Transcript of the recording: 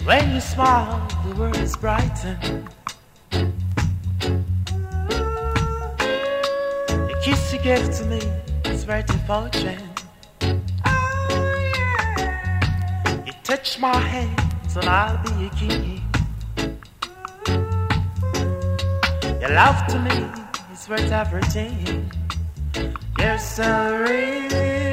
When you smile, the world is brightened. The kiss you gave to me is very important. You touch my hands and I'll be your king. Your love to me is worth everything. You're so real.